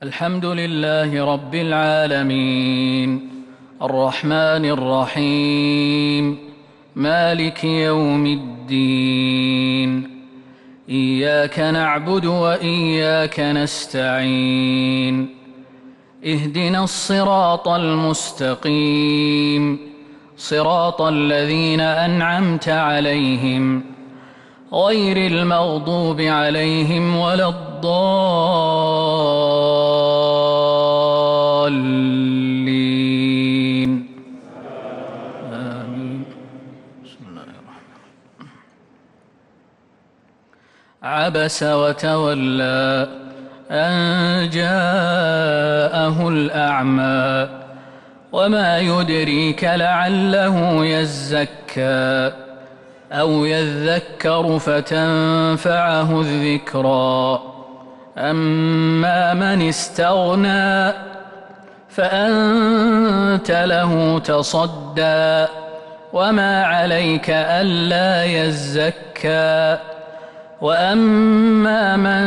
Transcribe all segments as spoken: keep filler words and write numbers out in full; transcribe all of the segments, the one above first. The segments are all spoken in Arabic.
الحمد لله رب العالمين الرحمن الرحيم مالك يوم الدين إياك نعبد وإياك نستعين اهدنا الصراط المستقيم صراط الذين أنعمت عليهم غير المغضوب عليهم ولا الضالين آمين. بسم الله الرحمن الرحيم. عبس وتولى أن جاءه الأعمى وما يدريك لعله يزكى أو يذكر فتنفعه الذكرى أما من استغنى فأنت له تصدى وما عليك ألا يزكى وأما من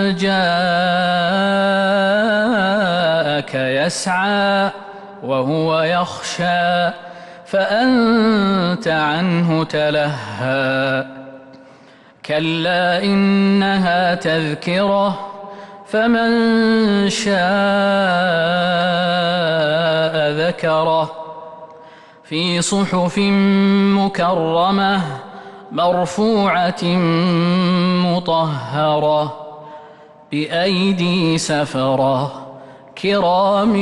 جاءك يسعى وهو يخشى فأنت عنه تلهى كلا إنها تذكرة فمن شاء ذكره في صحف مكرمة مرفوعة مطهرة بأيدي سفرة كرام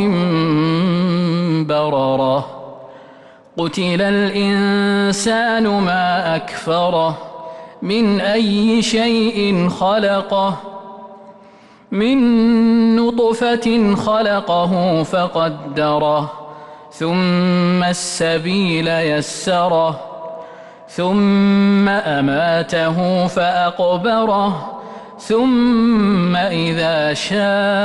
بررة قتل الإنسان ما أكفره من أي شيء خلقه من نطفة خلقه فقدره ثم السبيل يسره ثم أماته فأقبره ثم إذا شاء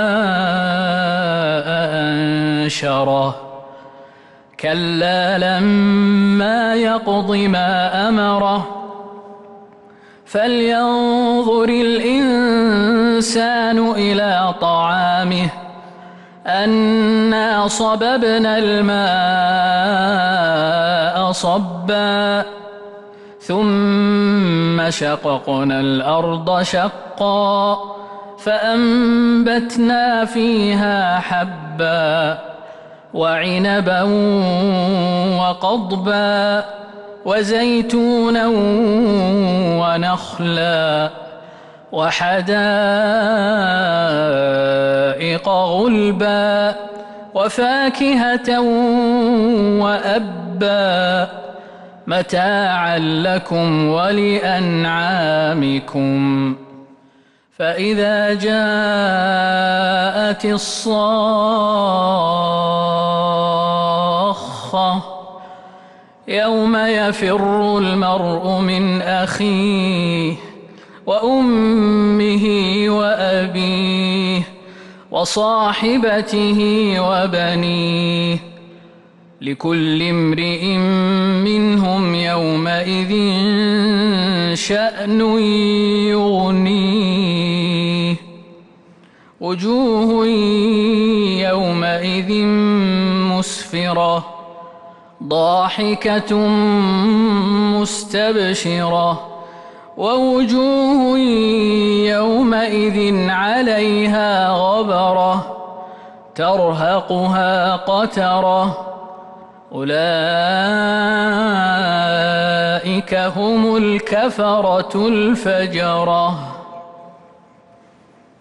أنشره كلا لما يقض ما أمره فلينظر الإنسان إلى طعامه أنا صببنا الماء صبا ثم شققنا الأرض شقا فأنبتنا فيها حبا وعنبا وقضبا وزيتونا ونخلا وحدائق غلبا وفاكهة وأبا متاعا لكم ولأنعامكم فإذا جاءت الصاخة يوم يفر المرء من أخيه وأمه وأبيه وصاحبته وبنيه لكل امرئ منهم يومئذ شأن يغنيه وجوه يومئذ مسفرة ضاحكة مستبشرة ووجوه يومئذ عليها غبرة ترهقها قترة أولئك هم الكفرة الفجرة.